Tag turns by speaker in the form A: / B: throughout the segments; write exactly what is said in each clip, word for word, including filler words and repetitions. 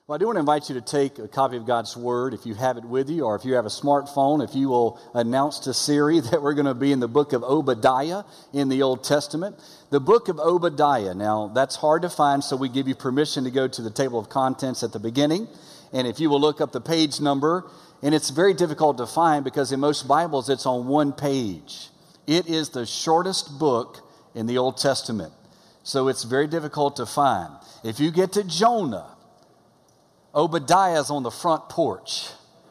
A: Well, I do want to invite you to take a copy of God's Word if you have it with you, or if you have a smartphone, if you will announce to Siri that we're going to be in the book of Obadiah in the Old Testament. The book of Obadiah. Now, that's hard to find, so we give you permission to go to the table of contents at the beginning. And if you will look up the page number, and it's very difficult to find because in most Bibles it's on one page. It is the shortest book in the Old Testament, so it's very difficult to find. If you get to Jonah, Obadiah's on the front porch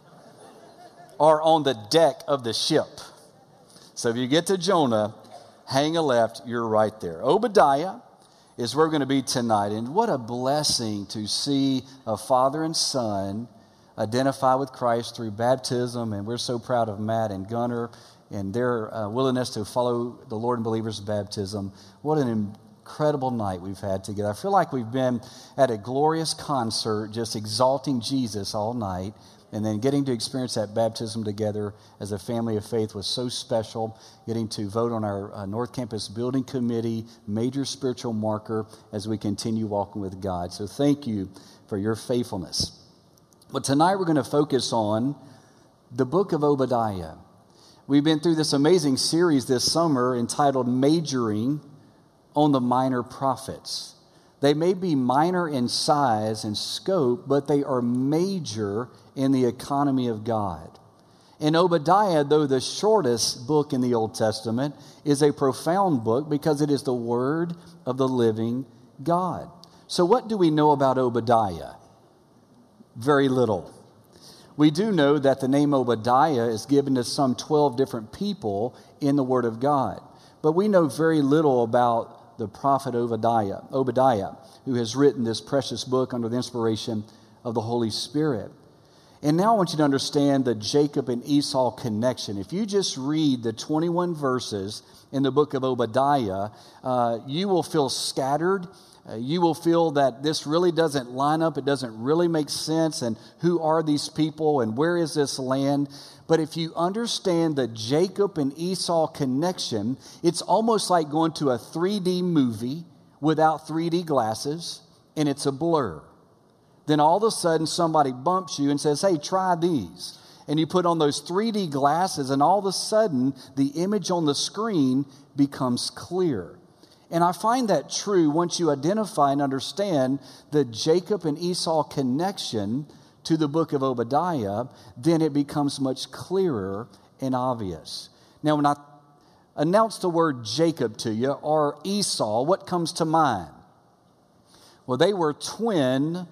A: or on the deck of the ship. So if you get to Jonah, hang a left, you're right there. Obadiah is where we're going to be tonight. And what a blessing to see a father and son identify with Christ through baptism. And we're so proud of Matt and Gunnar and their uh, willingness to follow the Lord and believers' baptism. What an incredible night we've had together. I feel like we've been at a glorious concert, just exalting Jesus all night, and then getting to experience that baptism together as a family of faith was so special. Getting to vote on our uh, North Campus Building Committee, major spiritual marker as we continue walking with God. So thank you for your faithfulness. But tonight we're going to focus on the book of Obadiah. We've been through this amazing series this summer entitled Majoring on the Minor Prophets. They may be minor in size and scope, but they are major in the economy of God. And Obadiah, though the shortest book in the Old Testament, is a profound book because it is the word of the living God. So what do we know about Obadiah? Very little. We do know that the name Obadiah is given to some twelve different people in the Word of God. But we know very little about the prophet Obadiah, Obadiah, who has written this precious book under the inspiration of the Holy Spirit. And now I want you to understand the Jacob and Esau connection. If you just read the twenty-one verses in the book of Obadiah, uh, you will feel scattered. Uh, you will feel that this really doesn't line up. It doesn't really make sense. And who are these people? And where is this land? But if you understand the Jacob and Esau connection, it's almost like going to a three D movie without three D glasses, and it's a blur. Then all of a sudden somebody bumps you and says, hey, try these. And you put on those three D glasses, and all of a sudden the image on the screen becomes clear. And I find that true once you identify and understand the Jacob and Esau connection to the book of Obadiah, then it becomes much clearer and obvious. Now, when I announce the word Jacob to you or Esau, what comes to mind? Well, they were twin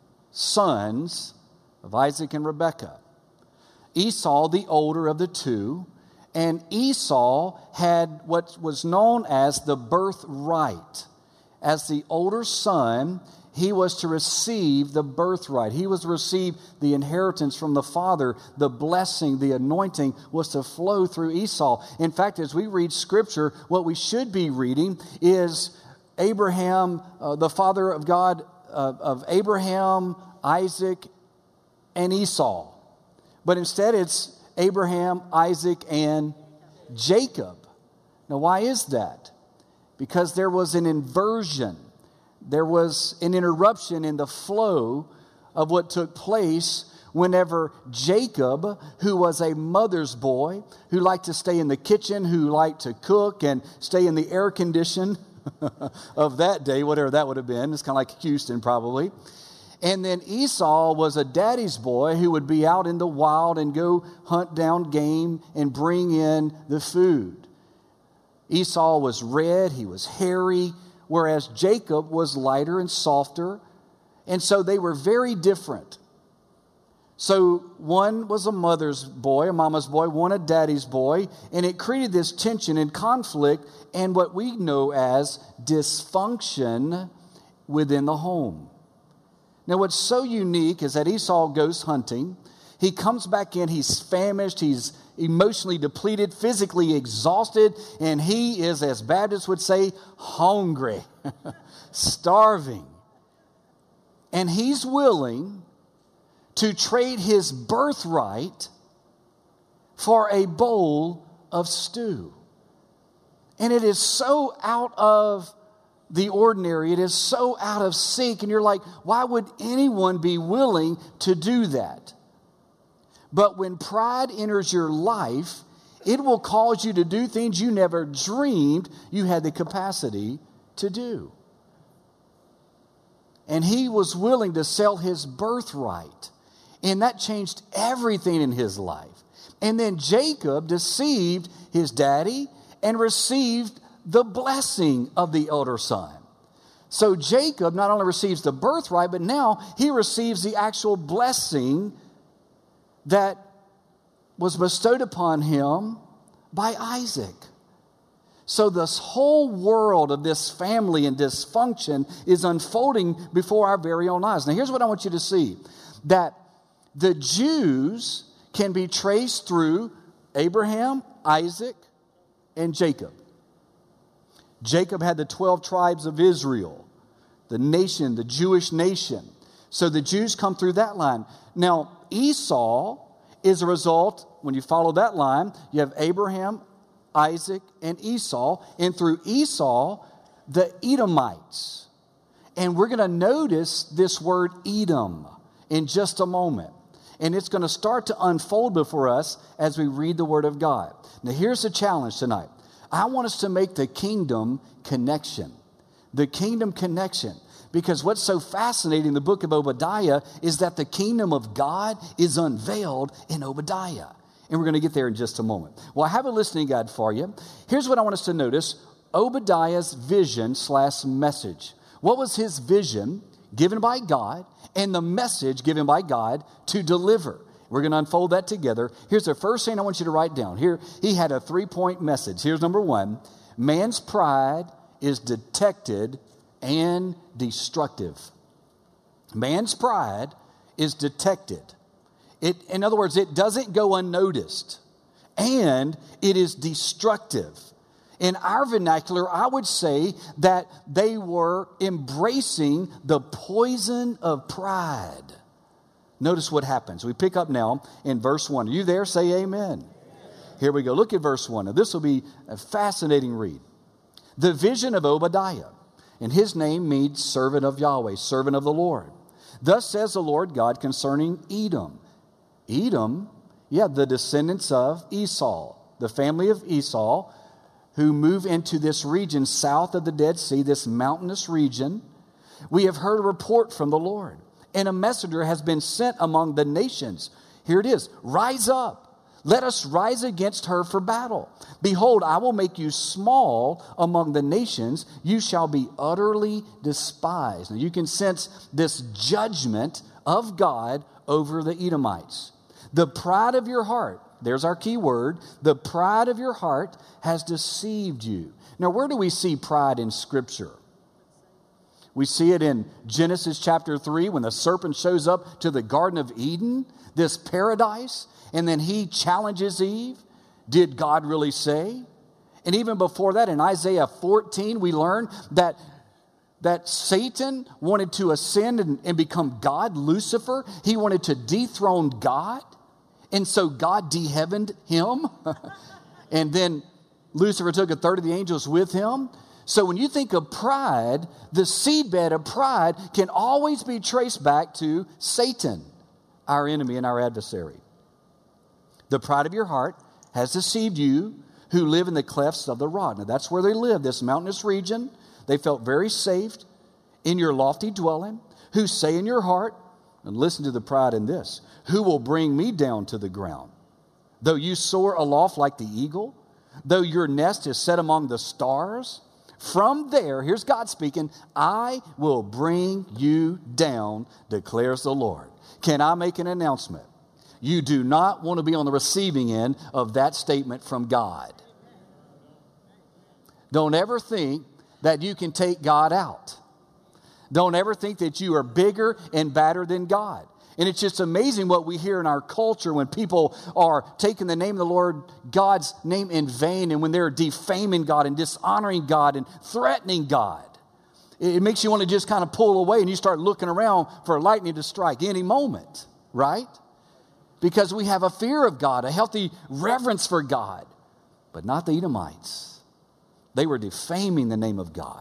A: sons of Isaac and Rebekah. Esau, the older of the two, and Esau had what was known as the birthright. As the older son, he was to receive the birthright. He was to receive the inheritance from the father. The blessing, the anointing was to flow through Esau. In fact, as we read Scripture, what we should be reading is Abraham, uh, the father of God, uh, of Abraham, Isaac, and Esau. But instead it's Abraham, Isaac, and Jacob. Now, why is that? Because there was an inversion. There was an interruption in the flow of what took place whenever Jacob, who was a mother's boy, who liked to stay in the kitchen, who liked to cook and stay in the air condition of that day, whatever that would have been. It's kind of like Houston probably. And then Esau was a daddy's boy who would be out in the wild and go hunt down game and bring in the food. Esau was red, he was hairy, whereas Jacob was lighter and softer. And so they were very different. So one was a mother's boy, a mama's boy, one a daddy's boy, and it created this tension and conflict and what we know as dysfunction within the home. Now, what's so unique is that Esau goes hunting. He comes back in, he's famished, he's emotionally depleted, physically exhausted, and he is, as Baptists would say, hungry, starving. And he's willing to trade his birthright for a bowl of stew. And it is so out of the ordinary. It is so out of sync. And you're like, why would anyone be willing to do that? But when pride enters your life, it will cause you to do things you never dreamed you had the capacity to do. And he was willing to sell his birthright. And that changed everything in his life. And then Jacob deceived his daddy and received the blessing of the elder son. So Jacob not only receives the birthright, but now he receives the actual blessing that was bestowed upon him by Isaac. So this whole world of this family and dysfunction is unfolding before our very own eyes. Now here's what I want you to see. That the Jews can be traced through Abraham, Isaac, and Jacob. Jacob had the twelve tribes of Israel, the nation, the Jewish nation. So the Jews come through that line. Now, Esau is a result, when you follow that line, you have Abraham, Isaac, and Esau. And through Esau, the Edomites. And we're going to notice this word Edom in just a moment. And it's going to start to unfold before us as we read the Word of God. Now, here's the challenge tonight. I want us to make the kingdom connection. The kingdom connection. Because what's so fascinating in the book of Obadiah is that the kingdom of God is unveiled in Obadiah. And we're going to get there in just a moment. Well, I have a listening guide for you. Here's what I want us to notice. Obadiah's vision slash message. What was his vision given by God and the message given by God to deliver? We're going to unfold that together. Here's the first thing I want you to write down. Here, he had a three-point message. Here's number one. Man's pride is detected and destructive. Man's pride is detected. It, in other words, it doesn't go unnoticed. And it is destructive. In our vernacular, I would say that they were embracing the poison of pride. Notice what happens. We pick up now in verse one. Are you there? Say amen. Amen. Here we go. Look at verse one. Now, this will be a fascinating read. The vision of Obadiah. And his name means servant of Yahweh, servant of the Lord. Thus says the Lord God concerning Edom. Edom, yeah, the descendants of Esau, the family of Esau, who move into this region south of the Dead Sea, this mountainous region. We have heard a report from the Lord, and a messenger has been sent among the nations. Here it is. Rise up. Let us rise against her for battle. Behold, I will make you small among the nations. You shall be utterly despised. Now you can sense this judgment of God over the Edomites. The pride of your heart, there's our key word, the pride of your heart has deceived you. Now, where do we see pride in Scripture? We see it in Genesis chapter three when the serpent shows up to the Garden of Eden, this paradise, and then he challenges Eve. Did God really say? And even before that, in Isaiah fourteen, we learn that, that Satan wanted to ascend and, and become God, Lucifer. He wanted to dethrone God. And so God de-heavened him. And then Lucifer took a third of the angels with him. So when you think of pride, the seedbed of pride can always be traced back to Satan, our enemy and our adversary. The pride of your heart has deceived you who live in the clefts of the rock. Now that's where they live, this mountainous region. They felt very safe in your lofty dwelling, who say in your heart, and listen to the pride in this, who will bring me down to the ground? Though you soar aloft like the eagle, though your nest is set among the stars, from there, here's God speaking, I will bring you down, declares the Lord. Can I make an announcement? You do not want to be on the receiving end of that statement from God. Don't ever think that you can take God out. Don't ever think that you are bigger and badder than God. And it's just amazing what we hear in our culture when people are taking the name of the Lord, God's name in vain, and when they're defaming God and dishonoring God and threatening God. It makes you want to just kind of pull away and you start looking around for lightning to strike any moment, right? Because we have a fear of God, a healthy reverence for God, but not the Edomites. They were defaming the name of God.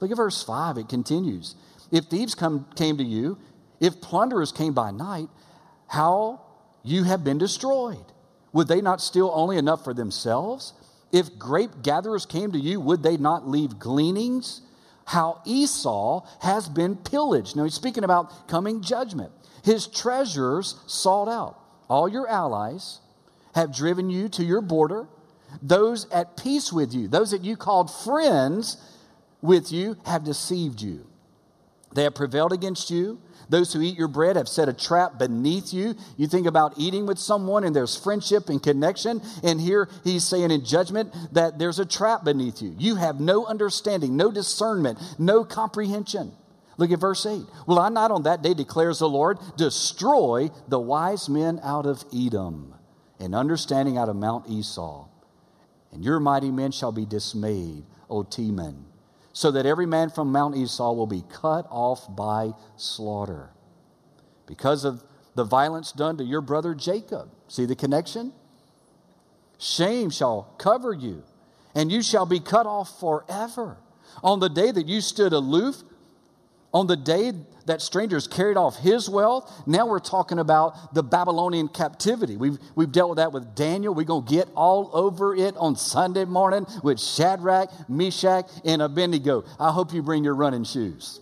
A: Look at verse five. It continues. If thieves come, came to you, if plunderers came by night, how you have been destroyed. Would they not steal only enough for themselves? If grape gatherers came to you, would they not leave gleanings? How Esau has been pillaged. Now he's speaking about coming judgment. His treasures sought out. All your allies have driven you to your border. Those at peace with you, those that you called friends with you, have deceived you. They have prevailed against you. Those who eat your bread have set a trap beneath you. You think about eating with someone and there's friendship and connection. And here he's saying in judgment that there's a trap beneath you. You have no understanding, no discernment, no comprehension. Look at verse eight. Will I not on that day, declares the Lord, destroy the wise men out of Edom and understanding out of Mount Esau. And your mighty men shall be dismayed, O Teman, so that every man from Mount Esau will be cut off by slaughter. Because of the violence done to your brother Jacob. See the connection? Shame shall cover you, and you shall be cut off forever. On the day that you stood aloof, on the day that strangers carried off his wealth, now we're talking about the Babylonian captivity. We've, we've dealt with that with Daniel. We're going to get all over it on Sunday morning with Shadrach, Meshach, and Abednego. I hope you bring your running shoes.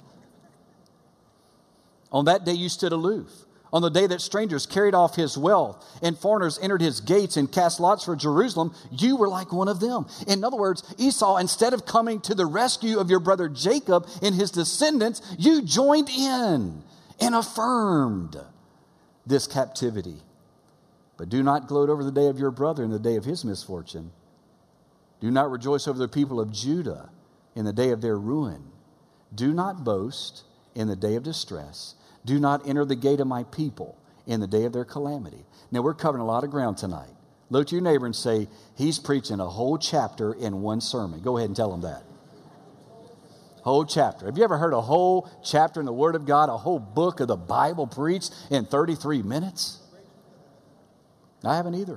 A: On that day you stood aloof. On the day that strangers carried off his wealth and foreigners entered his gates and cast lots for Jerusalem, you were like one of them. In other words, Esau, instead of coming to the rescue of your brother Jacob and his descendants, you joined in and affirmed this captivity. But do not gloat over the day of your brother in the day of his misfortune. Do not rejoice over the people of Judah in the day of their ruin. Do not boast in the day of distress. Do not enter the gate of my people in the day of their calamity. Now, we're covering a lot of ground tonight. Look to your neighbor and say, he's preaching a whole chapter in one sermon. Go ahead and tell him that. Whole chapter. Have you ever heard a whole chapter in the Word of God, a whole book of the Bible preached in thirty-three minutes? I haven't either.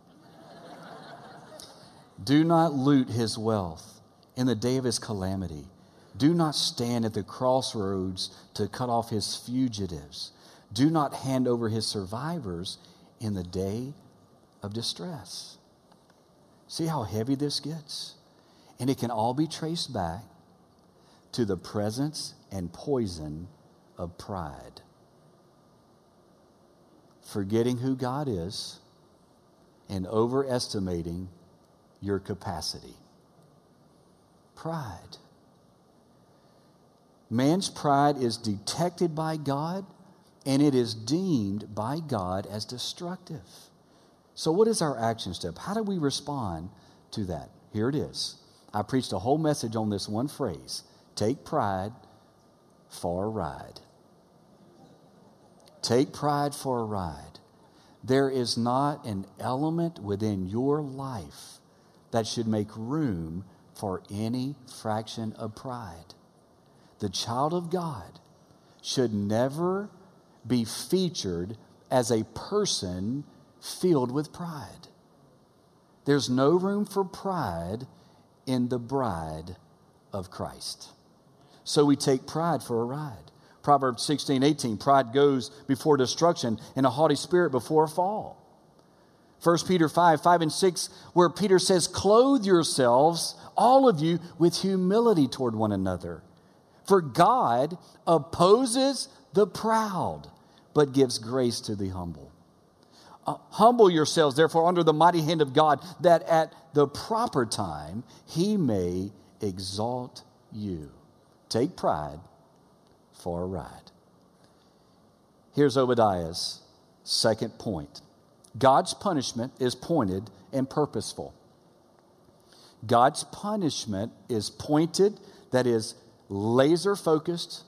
A: Do not loot his wealth in the day of his calamity. Do not stand at the crossroads to cut off his fugitives. Do not hand over his survivors in the day of distress. See how heavy this gets? And it can all be traced back to the presence and poison of pride. Forgetting who God is and overestimating your capacity. Pride. Man's pride is detected by God, and it is deemed by God as destructive. So what is our action step? How do we respond to that? Here it is. I preached a whole message on this one phrase. Take pride for a ride. Take pride for a ride. There is not an element within your life that should make room for any fraction of pride. The child of God should never be featured as a person filled with pride. There's no room for pride in the bride of Christ. So we take pride for a ride. Proverbs sixteen eighteen, pride goes before destruction and a haughty spirit before a fall. First Peter five, five and six, where Peter says, clothe yourselves, all of you, with humility toward one another. For God opposes the proud, but gives grace to the humble. Uh, humble yourselves, therefore, under the mighty hand of God, that at the proper time he may exalt you. Take pride for a ride. Here's Obadiah's second point. God's punishment is pointed and purposeful. God's punishment is pointed, that is, laser focused,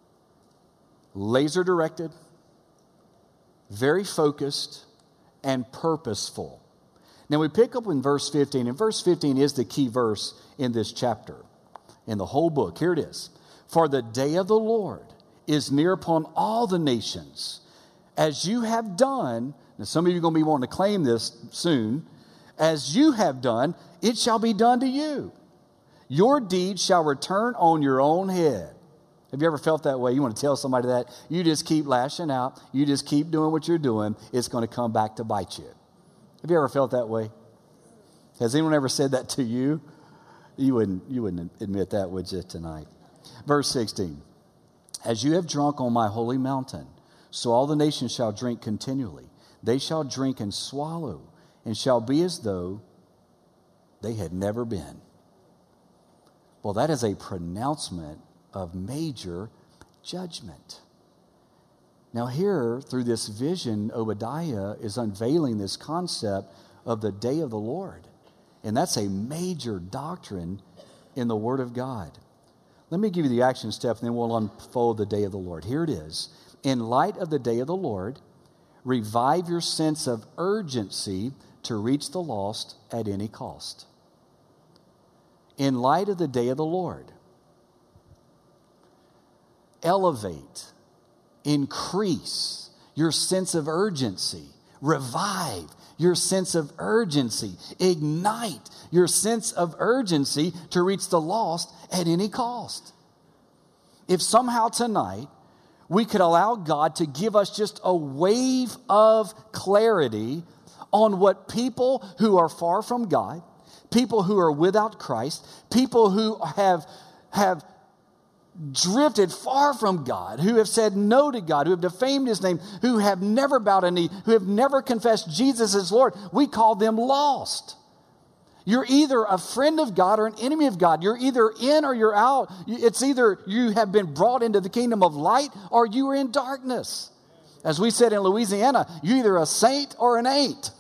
A: laser directed, very focused, and purposeful. Now we pick up in verse fifteen, and verse fifteen is the key verse in this chapter, in the whole book. Here it is. For the day of the Lord is near upon all the nations, as you have done. Now some of you are going to be wanting to claim this soon. As you have done, it shall be done to you. Your deeds shall return on your own head. Have you ever felt that way? You want to tell somebody that? You just keep lashing out. You just keep doing what you're doing. It's going to come back to bite you. Have you ever felt that way? Has anyone ever said that to you? You wouldn't, you wouldn't admit that, would you, tonight? Verse sixteen. As you have drunk on my holy mountain, so all the nations shall drink continually. They shall drink and swallow, and shall be as though they had never been. Well, that is a pronouncement of major judgment. Now here, through this vision, Obadiah is unveiling this concept of the day of the Lord. And that's a major doctrine in the Word of God. Let me give you the action step, and then we'll unfold the day of the Lord. Here it is. In light of the day of the Lord, revive your sense of urgency to reach the lost at any cost. In light of the day of the Lord, elevate, increase your sense of urgency, revive your sense of urgency, ignite your sense of urgency to reach the lost at any cost. If somehow tonight we could allow God to give us just a wave of clarity on what people who are far from God, people who are without Christ, people who have, have drifted far from God, who have said no to God, who have defamed His name, who have never bowed a knee, who have never confessed Jesus as Lord, we call them lost. You're either a friend of God or an enemy of God. You're either in or you're out. It's either you have been brought into the kingdom of light or you are in darkness. As we said in Louisiana, you're either a saint or an ain't.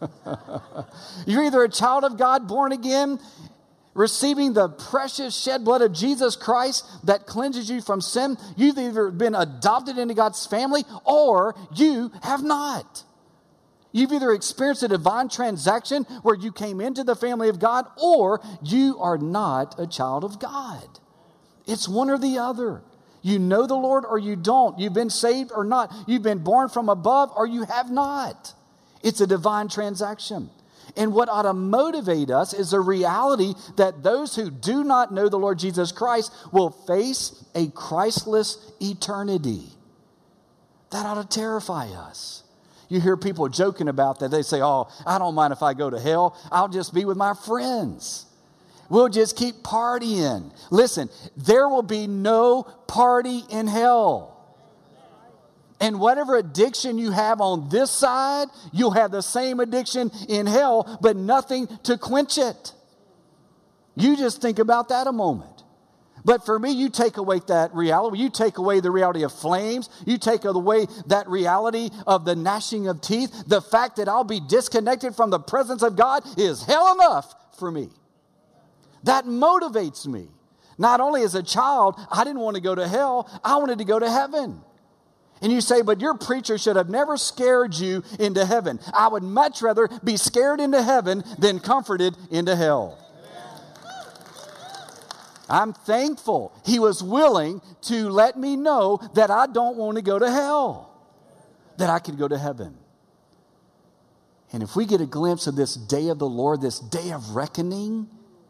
A: You're either a child of God, born again, receiving the precious shed blood of Jesus Christ that cleanses you from sin. You've either been adopted into God's family or you have not. You've either experienced a divine transaction where you came into the family of God or you are not a child of God. It's one or the other. You know the Lord or you don't. You've been saved or not. You've been born from above or you have not. It's a divine transaction. And what ought to motivate us is the reality that those who do not know the Lord Jesus Christ will face a Christless eternity. That ought to terrify us. You hear people joking about that. They say, oh, I don't mind if I go to hell. I'll just be with my friends. We'll just keep partying. Listen, there will be no party in hell. And whatever addiction you have on this side, you'll have the same addiction in hell, but nothing to quench it. You just think about that a moment. But for me, you take away that reality. You take away the reality of flames. You take away that reality of the gnashing of teeth. The fact that I'll be disconnected from the presence of God is hell enough for me. That motivates me. Not only as a child, I didn't want to go to hell. I wanted to go to heaven. And you say, but your preacher should have never scared you into heaven. I would much rather be scared into heaven than comforted into hell. I'm thankful he was willing to let me know that I don't want to go to hell, that I could go to heaven. And if we get a glimpse of this day of the Lord, this day of reckoning,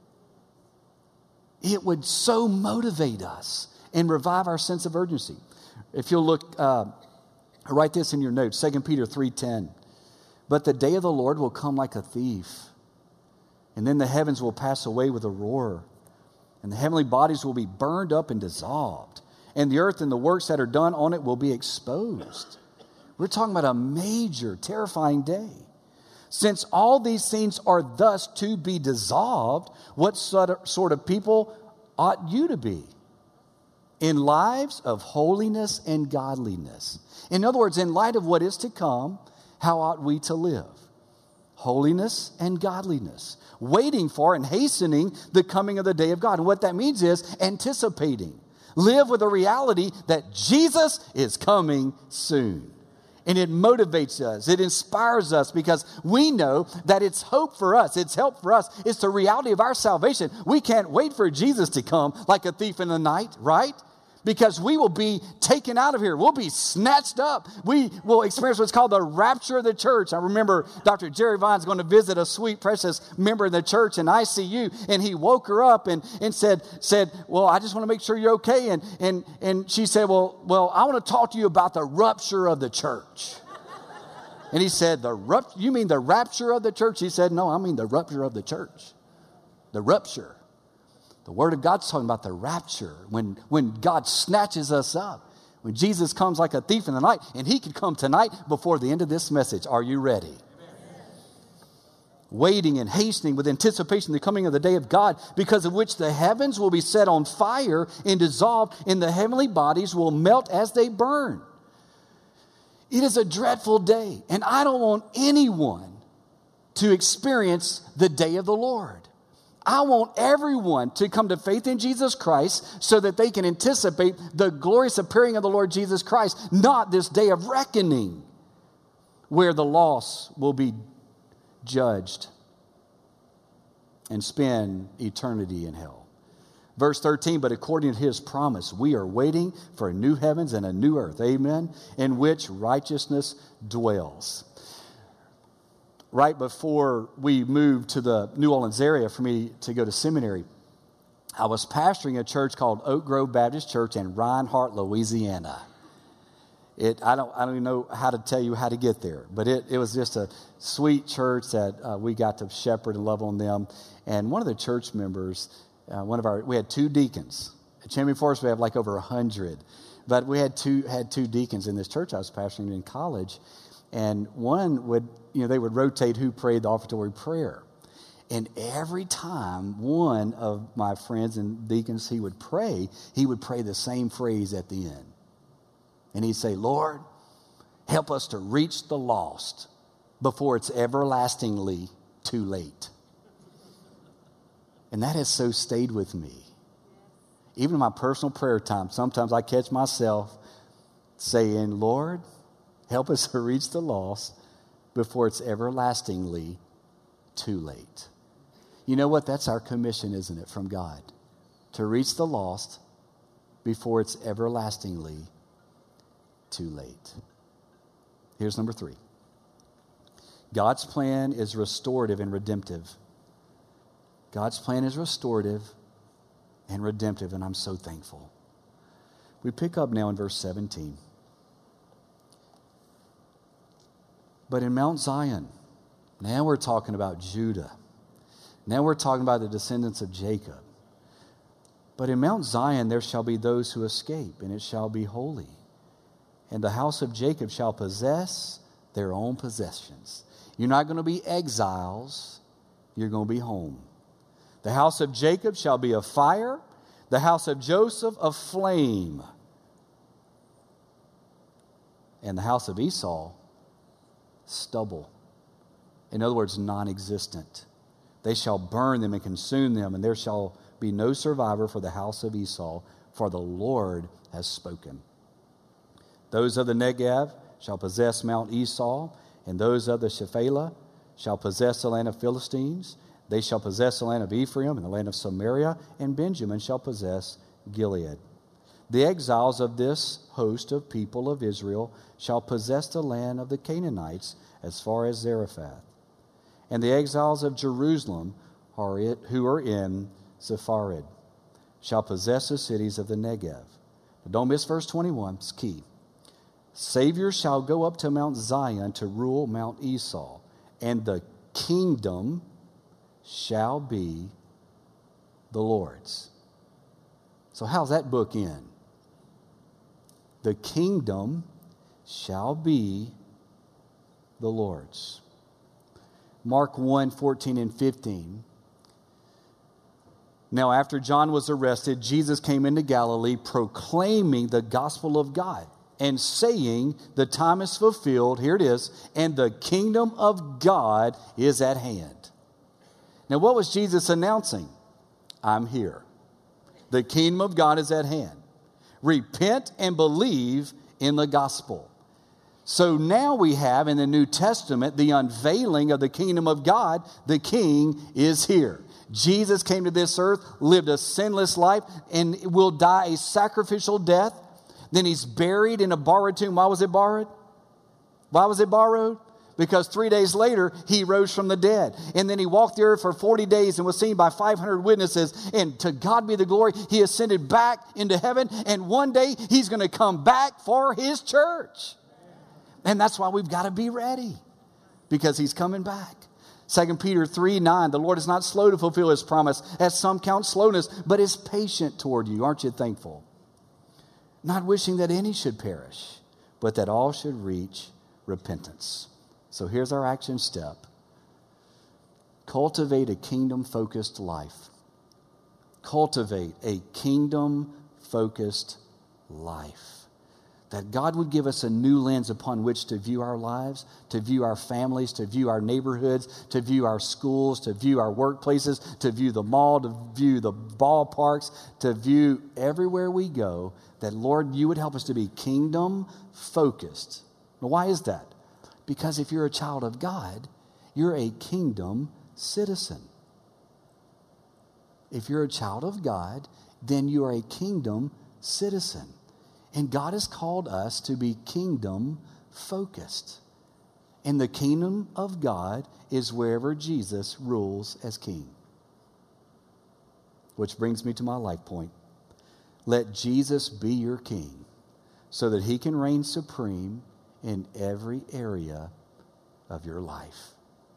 A: it would so motivate us and revive our sense of urgency. If you'll look, uh, write this in your notes, Second Peter three ten. But the day of the Lord will come like a thief, and then the heavens will pass away with a roar, and the heavenly bodies will be burned up and dissolved, and the earth and the works that are done on it will be exposed. We're talking about a major, terrifying day. Since all these things are thus to be dissolved, what sort of people ought you to be? In lives of holiness and godliness. In other words, in light of what is to come, how ought we to live? Holiness and godliness. Waiting for and hastening the coming of the day of God. And what that means is anticipating. Live with the reality that Jesus is coming soon. And it motivates us. It inspires us because we know that it's hope for us. It's help for us. It's the reality of our salvation. We can't wait for Jesus to come like a thief in the night, right? because we will be taken out of here. We'll be snatched up. We will experience what's called the rapture of the church. I remember Doctor Jerry Vine's going to visit a sweet, precious member of the church in I C U, and he woke her up and, and said, said, well, I just want to make sure you're okay. And, and, and she said, well, well, I want to talk to you about the rupture of the church. And he said, the rup- you mean the rapture of the church? He said, no, I mean the rupture of the church. The rupture. The Word of God's talking about the rapture, when, when God snatches us up, when Jesus comes like a thief in the night, and he could come tonight before the end of this message. Are you ready? Amen. Waiting and hastening with anticipation the coming of the day of God, because of which the heavens will be set on fire and dissolved, and the heavenly bodies will melt as they burn. It is a dreadful day, and I don't want anyone to experience the day of the Lord. I want everyone to come to faith in Jesus Christ so that they can anticipate the glorious appearing of the Lord Jesus Christ, not this day of reckoning where the lost will be judged and spend eternity in hell. Verse thirteen, but according to his promise, we are waiting for a new heavens and a new earth, amen, in which righteousness dwells. Right before we moved to the New Orleans area for me to go to seminary, I was pastoring a church called Oak Grove Baptist Church in Reinhardt, Louisiana. It, I don't, I don't even know how to tell you how to get there, but it, it was just a sweet church that uh, we got to shepherd and love on them. And one of the church members, uh, one of our, we had two deacons. At Chamois Forest, we have like over a hundred, but we had two had two deacons in this church I was pastoring in college, and one would, you know, they would rotate who prayed the offertory prayer. And every time one of my friends and deacons, he would pray, he would pray the same phrase at the end. And he'd say, Lord, help us to reach the lost before it's everlastingly too late. And that has so stayed with me. Even in my personal prayer time, sometimes I catch myself saying, Lord, help us to reach the lost before it's everlastingly too late. You know what? That's our commission, isn't it, from God? To reach the lost before it's everlastingly too late. Here's number three. God's plan is restorative and redemptive. God's plan is restorative and redemptive, and I'm so thankful. We pick up now in verse seventeen. But in Mount Zion, now we're talking about Judah. Now we're talking about the descendants of Jacob. But in Mount Zion there shall be those who escape, and it shall be holy. And the house of Jacob shall possess their own possessions. You're not going to be exiles. You're going to be home. The house of Jacob shall be a fire. The house of Joseph a flame. And the house of Esau stubble. In other words, non-existent. They shall burn them and consume them, and there shall be no survivor for the house of Esau, for the Lord has spoken. Those of the Negev shall possess Mount Esau, and those of the Shephelah shall possess the land of Philistines. They shall possess the land of Ephraim and the land of Samaria, and Benjamin shall possess Gilead. The exiles of this host of people of Israel shall possess the land of the Canaanites as far as Zarephath. And the exiles of Jerusalem who are in Sepharad shall possess the cities of the Negev. But don't miss verse twenty-one, it's key. Savior shall go up to Mount Zion to rule Mount Esau, and the kingdom shall be the Lord's. So how's that book end? The kingdom shall be the Lord's. Mark one, fourteen and fifteen. Now after John was arrested, Jesus came into Galilee proclaiming the gospel of God and saying, the time is fulfilled, here it is, and the kingdom of God is at hand. Now what was Jesus announcing? I'm here. The kingdom of God is at hand. Repent and believe in the gospel. So now we have in the New Testament the unveiling of the kingdom of God. The king is here. Jesus came to this earth, lived a sinless life, and will die a sacrificial death. Then he's buried in a borrowed tomb. Why was it borrowed? Why was it borrowed? Because three days later, he rose from the dead. And then he walked the earth for forty days and was seen by five hundred witnesses. And to God be the glory, he ascended back into heaven. And one day, he's going to come back for his church. And that's why we've got to be ready, because he's coming back. Second Peter three nine, the Lord is not slow to fulfill his promise, as some count slowness, but is patient toward you. Aren't you thankful? Not wishing that any should perish, but that all should reach repentance. So here's our action step. Cultivate a kingdom-focused life. Cultivate a kingdom-focused life. That God would give us a new lens upon which to view our lives, to view our families, to view our neighborhoods, to view our schools, to view our workplaces, to view the mall, to view the ballparks, to view everywhere we go. That, Lord, you would help us to be kingdom-focused. Now, why is that? Because if you're a child of God, you're a kingdom citizen. If you're a child of God, then you are a kingdom citizen. And God has called us to be kingdom focused. And the kingdom of God is wherever Jesus rules as king. Which brings me to my life point. Let Jesus be your king so that he can reign supreme in every area of your life.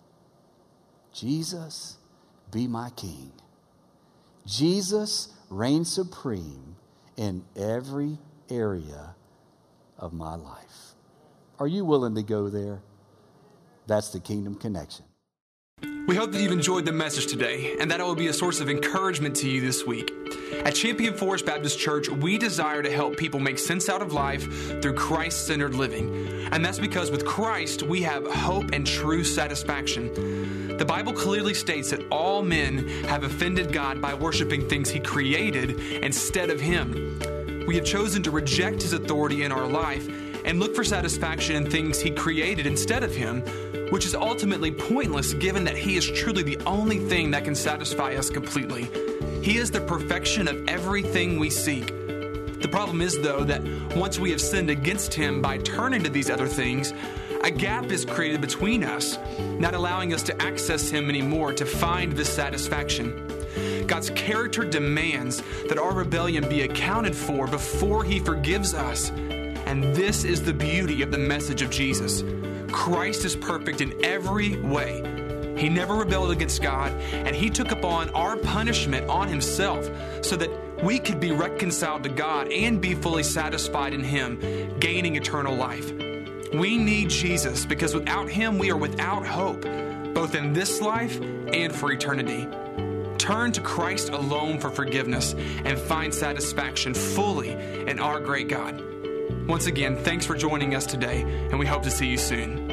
A: Jesus, be my king. Jesus, reign supreme in every area of my life. Are you willing to go there? That's the Kingdom Connection.
B: We hope that you've enjoyed the message today and that it will be a source of encouragement to you this week. At Champion Forest Baptist Church, we desire to help people make sense out of life through Christ-centered living. And that's because with Christ, we have hope and true satisfaction. The Bible clearly states that all men have offended God by worshiping things He created instead of Him. We have chosen to reject His authority in our life and look for satisfaction in things He created instead of Him, which is ultimately pointless given that He is truly the only thing that can satisfy us completely. He is the perfection of everything we seek. The problem is, though, that once we have sinned against Him by turning to these other things, a gap is created between us, not allowing us to access Him anymore to find this satisfaction. God's character demands that our rebellion be accounted for before He forgives us. And this is the beauty of the message of Jesus. Christ is perfect in every way. He never rebelled against God, and He took upon our punishment on Himself so that we could be reconciled to God and be fully satisfied in Him, gaining eternal life. We need Jesus because without Him, we are without hope, both in this life and for eternity. Turn to Christ alone for forgiveness and find satisfaction fully in our great God. Once again, thanks for joining us today, and we hope to see you soon.